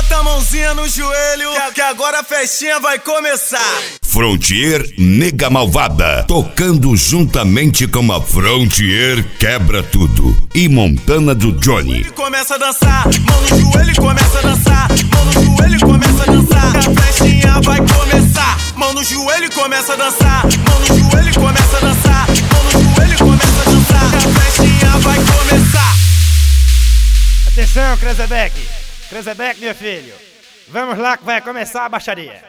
Bota a mãozinha no joelho, que agora a festinha vai começar. Frontier Nega Malvada, tocando juntamente com a Frontier Quebra Tudo e Montana do Johnny. Começa a dançar, mão no joelho e começa a dançar. Mão no joelho e começa a dançar. A festinha vai começar. Mão no joelho e começa a dançar. Mão no joelho e começa a dançar. Mão no joelho e começa a dançar. A festinha vai começar. Atenção, Krezebeck, meu filho. Vamos lá que vai começar a baixaria.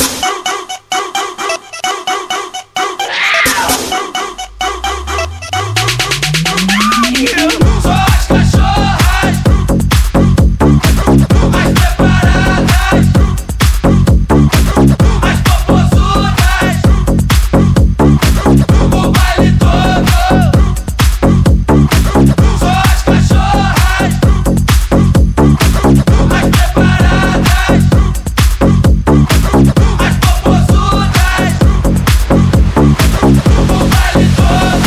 Só as cachorras mais preparadas, as popozudas, o baile todo. Só as cachorras mais preparadas, as popozudas, o baile todo.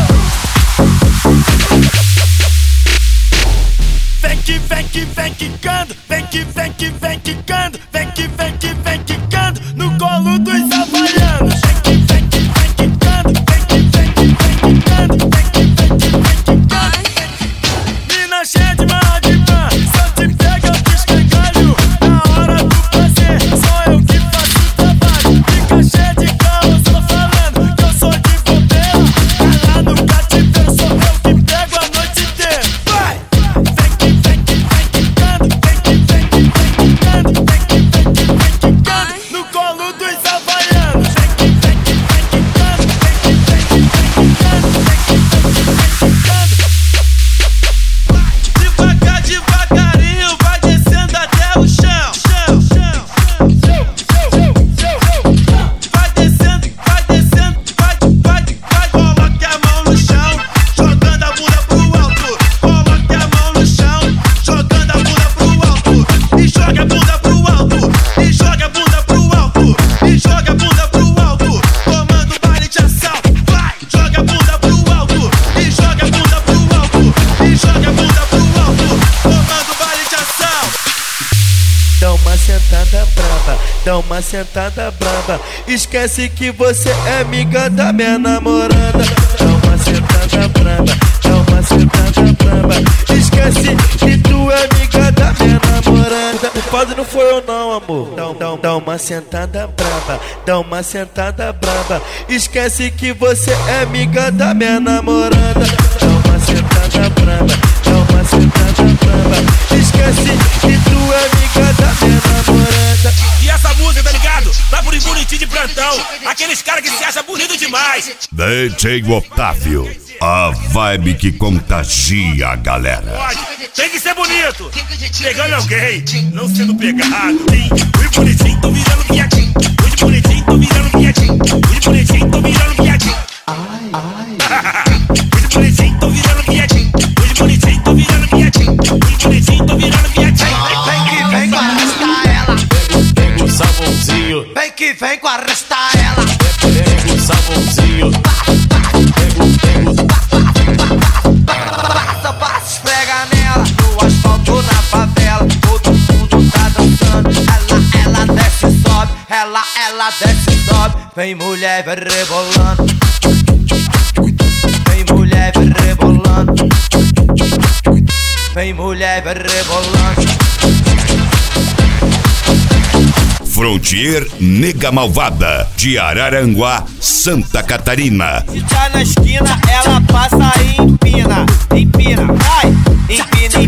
Vem quicando, vem quicando, vem quicando no colo dos havaianos. Vem quicando, vem quicando. Mina cheia de marra de pan, só te pega o escangalho. Na hora do prazer, só eu que faço o trabalho. Fica cheia de carro, só falando que eu sou de bobeira. Lá no cativeiro, sou eu que pego a noite inteira. Vai! No colo dos havaianos. Devagar, devagarinho, vai descendo até o chão. Vai descendo, vai. Coloque a mão no chão, jogando a bunda pro alto. Coloque a mão no chão, jogando a bunda pro alto. E joga a bunda pro alto. E joga a bunda pro alto. E joga a bunda pro alto. Comando baile de assalto. Vai! Joga a bunda pro alto. E joga a bunda pro alto. E joga a bunda pro alto. Comando baile de assalto. Dá uma sentada brava. Esquece que você é amiga da minha namorada. Dá uma sentada brava. Esquece que tu é amiga da minha namorada. O padre não foi eu não, amor. Dá uma sentada brava. Esquece que você é amiga da minha namorada. Dá uma sentada brava. Esquece que tu é amiga da minha namorada. E essa música, tá ligado? Vai por bonitinho de plantão. Aqueles caras que se acham bonito demais. DJ Otávio, a vibe que contagia a galera. Tem que ser bonito. Pegando alguém, não sendo pegado. Fui bonitinho, tô virando viadinho. Fui bonitinho, tô virando viadinho. Fui bonitinho, tô virando viadinho. Fui bonitinho, tô virando viadinho. Fui bonitinho, tô virando viadinho. Fui bonitinho, tô virando viadinho. Vem com arrastar ela. Pega o sabãozinho. Vem com arrastar ela. Pega o sabãozinho. Passa, esfrega nela. No asfalto, na favela. Todo mundo tá dançando. Ela desce e sobe. Ela desce e sobe. Vem mulher, vai rebolando. Vem mulher, vai rebolando. Vem mulher, vai rebolando. Frontier Nega Malvada, de Araranguá, Santa Catarina. Se tá na esquina, ela passa e empina, vai. Empina.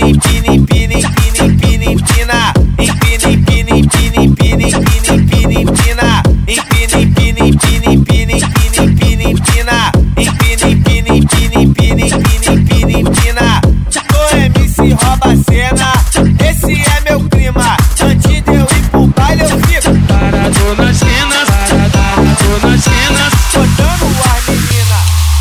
O MC rouba a cena, esse é meu clima. Antes de eu ir pro baile eu fico parado na esquina, botando as meninas.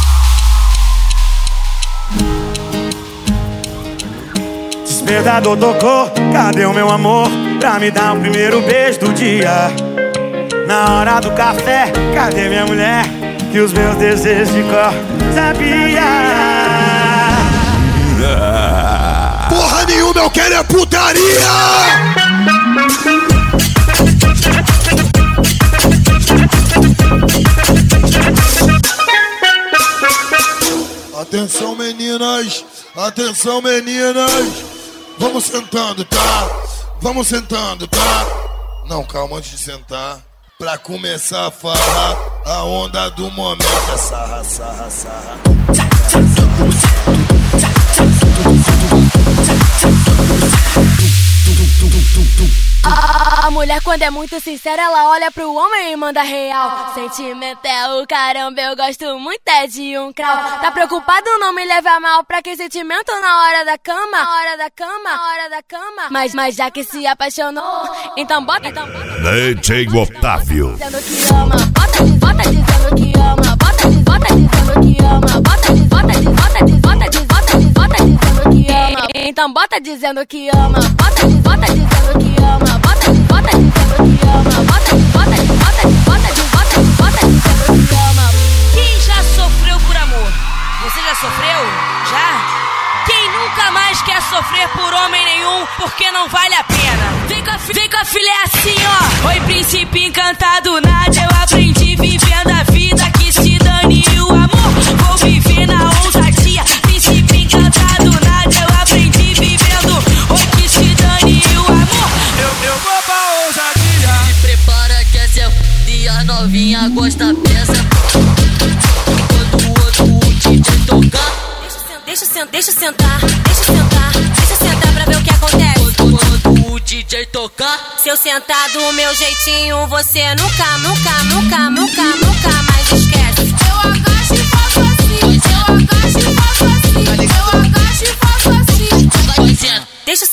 Despertador tocou, cadê o meu amor? Pra me dar o primeiro beijo do dia. Na hora do café, cadê minha mulher? Que os meus desejos de cor sabia. Porra nenhuma, eu quero é putaria! Atenção meninas, atenção meninas. Vamos sentando, tá? Vamos sentando, tá? Não, calma, antes de sentar. Pra começar a farra, a onda do momento é sarra, sarra, sarra. A mulher quando é muito sincera, ela olha pro homem e manda real. Sentimento é o caramba, eu gosto muito é de um crau. Tá preocupado não me levar mal, pra que sentimento na hora da cama? Na hora da cama, na hora da cama. Mas já que se apaixonou, então bota. DJ Otávio. Dizendo que ama, bota dizendo que ama, bota dizendo que ama, bota dizendo que ama. Então bota dizendo que ama, bota dizendo que ama, bota dizendo que ama, bota dizendo que ama. Quem já sofreu por amor? Você já sofreu? Já? Quem nunca mais quer sofrer por homem nenhum, porque não vale a pena? Vem com a filha assim, ó. Oi, príncipe encantado, nada eu aprendi vivendo a vida, que se dane o amor. Vou viver na ousadia, príncipe encantado, nada eu aprendi vivendo. Oi, que se dane o amor. Eu vou pra ousadia. Se prepara que essa e a novinha gosta dessa. Quando o outro DJ tocar, Deixa eu sentar pra ver o que acontece. quando o DJ tocar, Se eu sentar do meu jeitinho, você nunca mais esquece. Eu agacho e faço assim, Deixa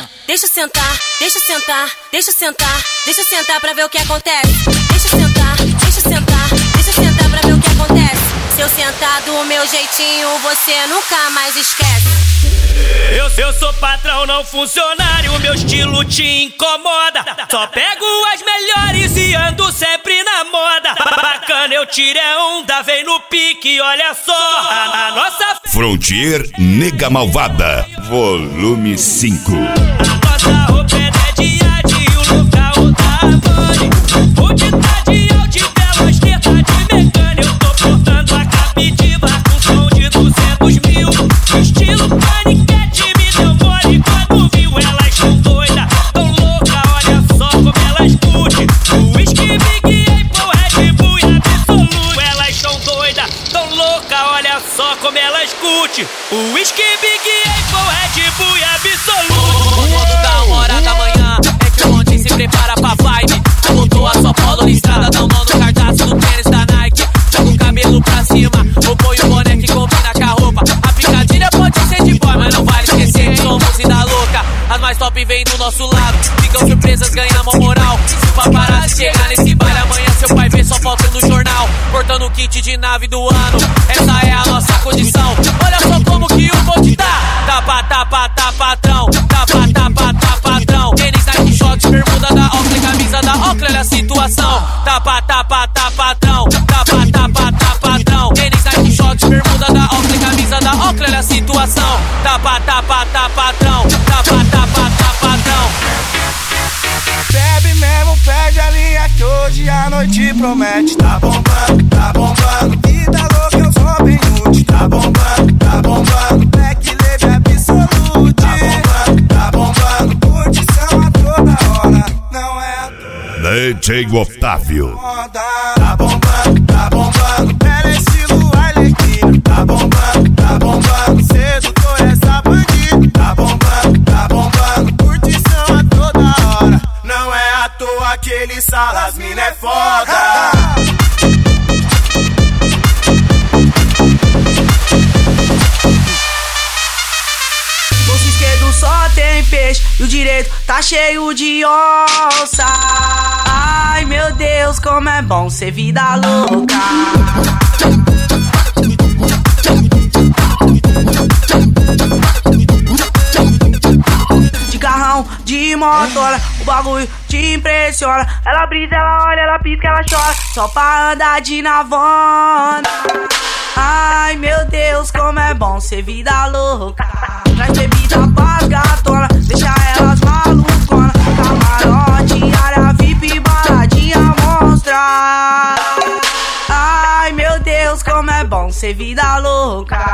eu sentar pra ver o que acontece. Deixa eu sentar pra ver o que acontece. Se eu sentar do meu jeitinho, você nunca mais esquece. Eu sou patrão, não funcionário, meu estilo te incomoda. Só pego as melhores e ando sempre na moda. Bacana, eu tirei onda, vem no pique, olha só. A nossa Frontier Nega Malvada, volume 5. nossa roupa é dediada e o local da Havane. Onde tá de altibela, esquerda de mecânica. Eu tô portando a captiva com som de 200 mil. Estilo paniquete me deu mole quando viu. Elas tão doidas, tão louca, olha só como elas curtem. O whisky, Big Apple, Red Bull e Absolute. Elas tão doidas, tão louca, olha só como elas curtem. O whisky, Big Apple, Red Bull e Absolute. quando dá 1h da manhã, é que o monte se prepara pra vibe. Botou a sua polo listrada, dá mão no cartaz do tênis da Nike. Joga o cabelo pra cima, ou põe o boné que combina com a roupa. A picadilha pode ser de boy, mas não vale esquecer que somos vida louca. As mais top vêm do nosso lado, ficam surpresas, ganhamos moral. Se o paparazzi chegar nesse baile amanhã, seu pai vê só foto no jornal. Cortando o kit de nave do ano, essa é a nossa condição. Olha só como que o bonde tá. Tá patrão, patrão. Tênis, Nike, shorts, bermuda da Oakley, camisa da Oakley, olha a situação. Tá patrão, patrão. Tênis, Nike, shorts, bermuda da Oakley, camisa da Oakley, olha a situação. Tá patrão, patrão. Bebe mesmo, pede a linha que hoje a noite promete. Tá bombando, vida louca, eu sou bem útil. Tá bombando, Black Label Absolute. Tá bombando, curtição a toda hora, não é a toda DJ Otávio. moda. Tá bombando, ela é estilo Arlequina. Tá bombando, sedutor essa bandida. Tá bombando, curtição a toda hora, não é à toa aquele salas, mina é foda. Bolso esquerdo só tem peixe e o direito tá cheio de onça. Ai meu Deus, como é bom ser vida louca. De carrão, de motora, o bagulho te impressiona. Ela brisa, ela olha, ela pisca, ela chora, só pra andar de navona. Ai meu Deus, como é bom ser vida louca. Traz bebida pras gatona, deixa elas malucona. Camarote, área VIP, baladinha monstra. Ai meu Deus, como é bom ser vida louca.